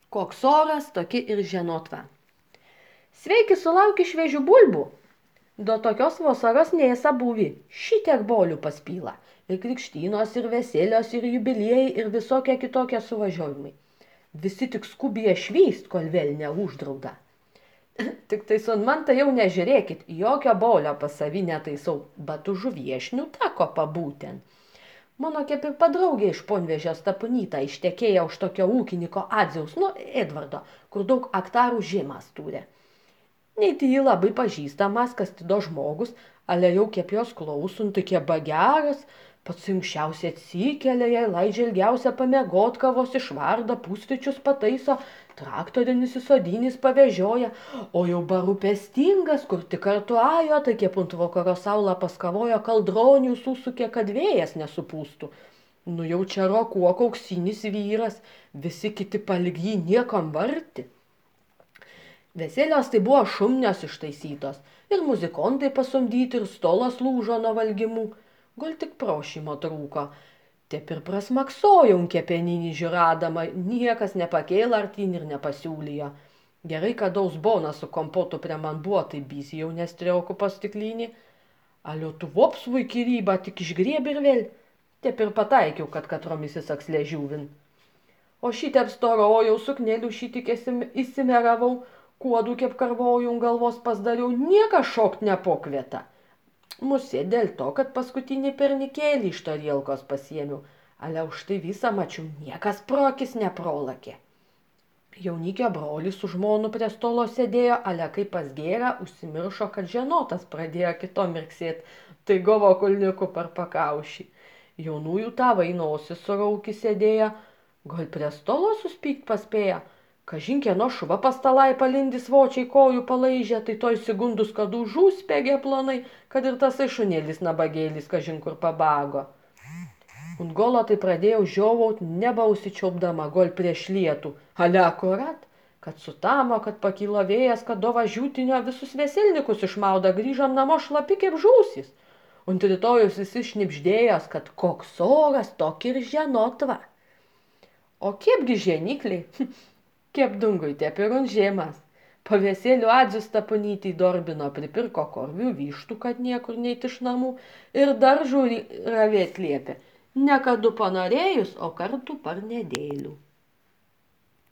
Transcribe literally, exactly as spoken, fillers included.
Koks oras, tokia ir ženotva. Sveiki, sulauki šviežių bulbų. Do tokios vasaros nėsa buvi. Šitiek bolių paspyla. Ir krikštynos, ir vesėlios, ir jubiliejai, ir visokie kitokie suvažiavimai. Visi tik skubėja švyst, kol vėl neuždrauda. Tik tai su man tai jau nežiūrėkit, jokio bolio pas savį netaisau, bet už viešnių teko pabūten. Mano kaip ir padraugė iš Ponvežės Staponyta ištekėjo už tokio ūkininko Adziaus, nu, Edvardo, kur daug aktarų žemas turi. Nei tai jį labai pažįstamas, kas tido žmogus, ale jau kaip jos klausun, tokie bageras, pats jungšiausiai atsikelia, jai laidžia ilgiausia pamiegot, kavos išvarda, pusryčius pataiso, traktorinis įsodinis pavežioja, o jau barupestingas, kur tik kartu ajo, tai kaip ant vakaro saulą paskavojo kaldronių susukė, kad vėjas nesupūstų. Nu jau čia rokuok auksinis vyras, visi kiti palig jį niekam varti. Vesėlios tai buvo šumnios ištaisytos, ir muzikontai pasumdyti, ir stolas lūžo nuo valgimų, gal tik prošimo trūko. Taip ir prasmaksojau kepeninį žiūradama, niekas nepakėlė artin ir nepasiūlyjo. Gerai, kad ausbona su kompotu prie man buvo, tai bysi jau nestriauku pastiklinį. Alio tu vops vaikirybą, tik išgrėbi ir vėl. Taip ir pataikiau, kad katromis įsakslė žiūvin. O šitep storojau, suknėlių šitik įsimeravau, kuodų kaip karvojų galvos pasdariau, niekas šokt nepokvieta. Musė dėl to, kad paskutinį pernikėlį iš tarielkos pasiėmiau, ale už tai visą mačiau, niekas prokis neprolakė. Jaunikio brolis su žmonu prie stolo sėdėjo, ale kaip pas gėrą, užsimiršo, kad ženotas pradėjo kito mirksėt, tai govo kulniuku per pakaušį. Jaunųjų tavai nosis surauki sėdėjo, gal prie stolo suspykt paspėjo, kažin kieno šuva pastalai palindis vočiai kojų palaižė, tai toj sigundus, kad užūs spegė planai, kad ir tasai šunėlis nabagėlis kažin kur pabago. Ant golo tai pradėjau žiovaut, nebausičiaupdama, gol prieš lietų, ale akurat, kad sutamo, kad pakilo vėjas, kad do važiutinio visus veselnikus išmauda, grįžom namo šlapi kaip žūsis. Ant rytojus visi šnipždėjos, kad koks oras, tokia ir ženotva. O kiepgi ženikliai? Kiep dungui tep ir ant žemas. Pavėsėlių Adzius Staponytį dorbino, pripirko korvių, vištų, kad niekur neit iš namų, ir daržų ravėt liepė. Ne kadu panorėjus, o kartu par nedėlių.